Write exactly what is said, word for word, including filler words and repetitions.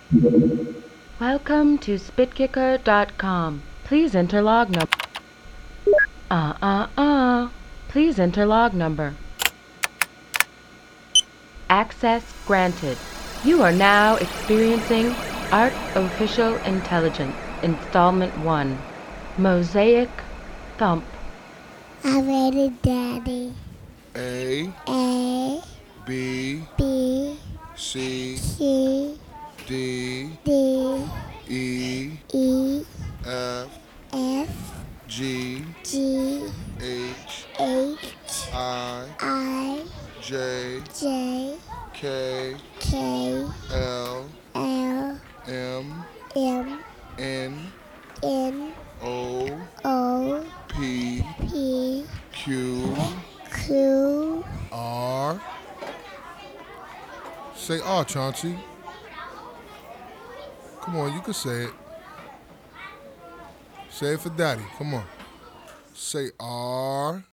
Welcome to spitkicker dot com. Please enter log number. Uh uh uh. Please enter log number. Access granted. You are now experiencing Artificial Intelligence Installment one. Mosaic Thump. I ready, Daddy. A, A, B, B, C, C, D, D, E, E, F, F, G, G, H, H, I, I, J, J, K, K, L, L, M, M, N, N, O, O, P, P, Q, Q, R. Say R, Chauncey. Come on, you can say it. Say it for Daddy. Come on. Say R.